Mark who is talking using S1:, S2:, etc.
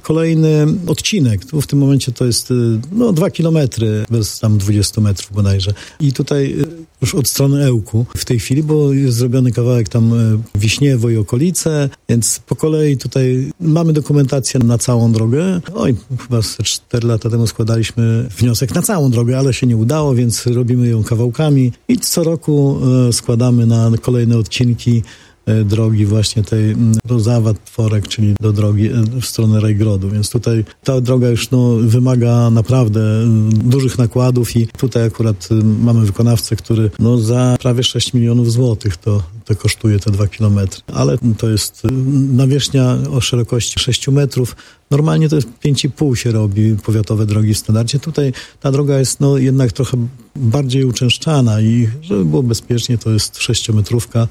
S1: kolejny odcinek. Tu w tym momencie to jest 2 kilometry, bez tam 20 metrów bodajże. I tutaj już od strony Ełku w tej chwili, bo jest zrobiony kawałek tam Wiśniewo i okolice, więc po kolei tutaj mamy dokumentację na całą drogę. Chyba 4 lata temu składaliśmy wniosek na całą drogę, ale się nie udało, więc robimy ją kawałkami i co roku składamy na kolejne odcinki drogi właśnie tej Zawad-Tworek, czyli do drogi w stronę Rajgrodu. Więc tutaj ta droga już wymaga naprawdę dużych nakładów i tutaj akurat mamy wykonawcę, który za prawie 6 milionów złotych to kosztuje te 2 kilometry. Ale to jest nawierzchnia o szerokości 6 metrów. Normalnie to jest 5,5 się robi powiatowe drogi w standardzie. Tutaj ta droga jest jednak trochę bardziej uczęszczana i żeby było bezpiecznie, to jest 6-metrówka.